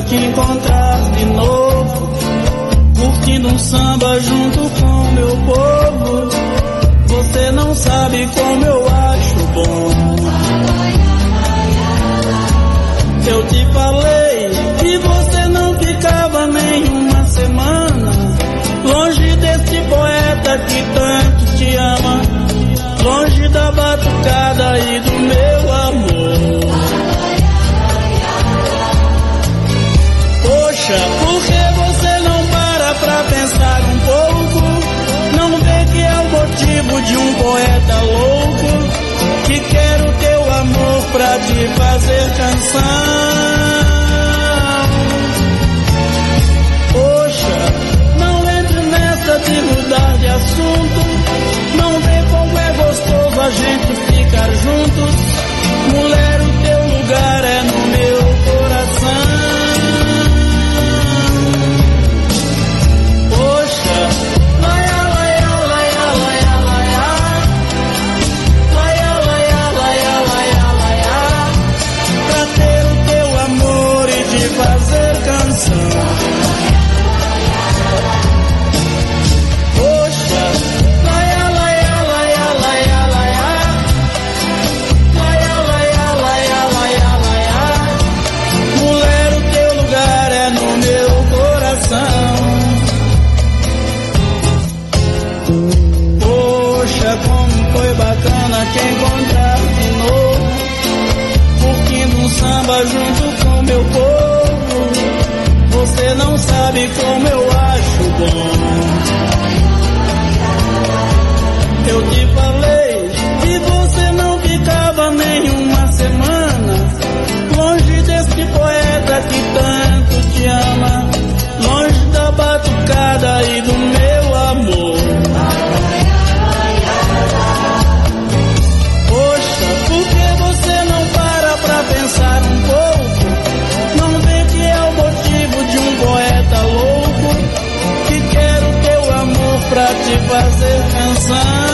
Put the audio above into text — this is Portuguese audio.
pra te encontrar de novo, curtindo um samba junto com meu povo. Você não sabe como eu acho bom. Eu te falei que você não ficava nem uma semana longe desse poeta que tanto te ama, longe da batucada e do meu amor. Poxa, por que você não para pra pensar um pouco? Não vê que é o motivo de um poeta louco que quer o teu amor pra te fazer canção. Poxa, não entre nessa de mudar de assunto. Não vê como é gostoso a gente ficar juntos. Mulher, o teu lugar é no meu coração. Fazer canção. Poxa, laia, laia, laia, laia, laia, laia, laia, laia, laia, laia. Mulher, o teu lugar é no meu coração. Poxa, como foi bacana te encontrar de novo, curtindo um samba junto com meu povo. Você não sabe como eu acho bom. Eu te falei que você não ficava nem uma semana longe desse poeta que tanto te ama, longe da batucada e do meu amor. Poxa, por que você não para pra pensar um pouco? Não vê que é o motivo de um poeta louco que quer o teu amor pra te fazer canção.